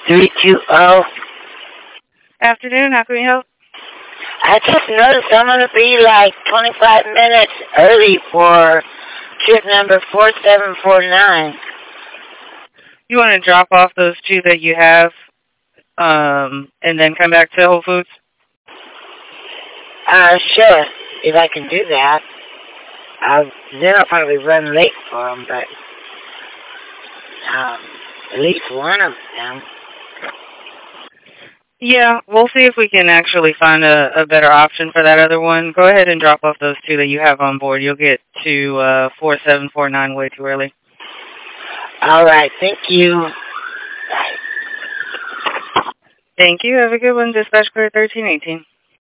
320. Afternoon, how can we help? I just noticed I'm going to be like 25 minutes early for trip number 4749. You want to drop off those two that you have, and then come back to Whole Foods? Sure, if I can do that. Then I'll probably run late for them, but at least one of them. Yeah, we'll see if we can actually find a better option for that other one. Go ahead and drop off those two that you have on board. You'll get to 4749 way too early. All right, thank you. Bye. Thank you. Have a good one. Dispatch clear 1318.